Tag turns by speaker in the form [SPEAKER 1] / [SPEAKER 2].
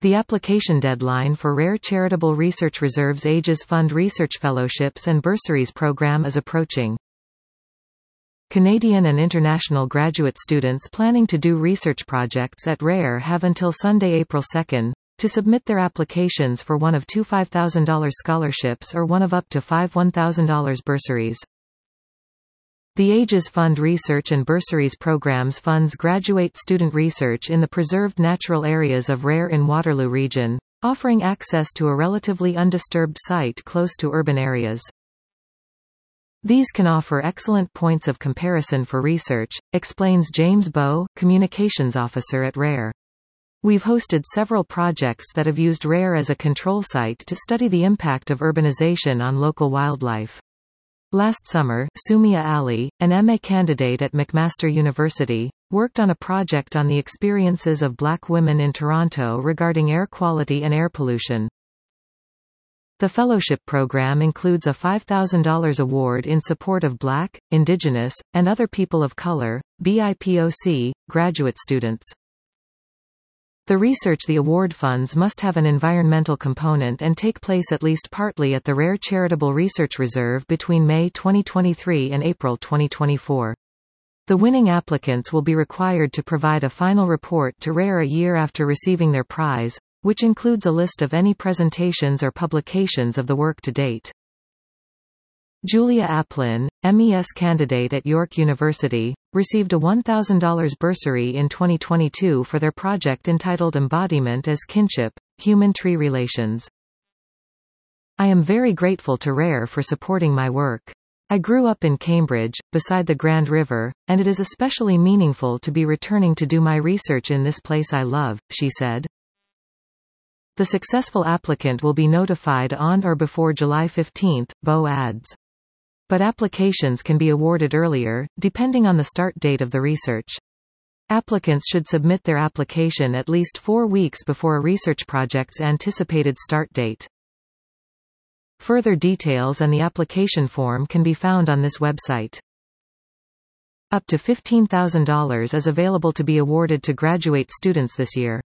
[SPEAKER 1] The application deadline for Rare Charitable Research Reserve's Aegis Fund Research Fellowships and Bursaries program is approaching. Canadian and international graduate students planning to do research projects at RARE have until Sunday, April 2, to submit their applications for one of two $5,000 scholarships or one of up to five $1,000 bursaries. The Aegis Fund Research and Bursaries programs funds graduate student research in the preserved natural areas of RARE in Waterloo region, offering access to a relatively undisturbed site close to urban areas. These can offer excellent points of comparison for research, explains James Bowe, Communications Officer at RARE. We've hosted several projects that have used RARE as a control site to study the impact of urbanization on local wildlife. Last summer, Sumia Ali, an MA candidate at McMaster University, worked on a project on the experiences of Black women in Toronto regarding air quality and air pollution. The fellowship program includes a $5,000 award in support of Black, Indigenous, and other people of color, BIPOC, graduate students. The research the award funds must have an environmental component and take place at least partly at the Rare Charitable Research Reserve between May 2023 and April 2024. The winning applicants will be required to provide a final report to RARE a year after receiving their prize, which includes a list of any presentations or publications of the work to date. Julia Aplin, MES candidate at York University, received a $1,000 bursary in 2022 for their project entitled Embodiment as Kinship, Human-Tree Relations. I am very grateful to RARE for supporting my work. I grew up in Cambridge, beside the Grand River, and it is especially meaningful to be returning to do my research in this place I love, she said. The successful applicant will be notified on or before July 15, Bowe adds. But applications can be awarded earlier, depending on the start date of the research. Applicants should submit their application at least 4 weeks before a research project's anticipated start date. Further details and the application form can be found on this website. Up to $15,000 is available to be awarded to graduate students this year.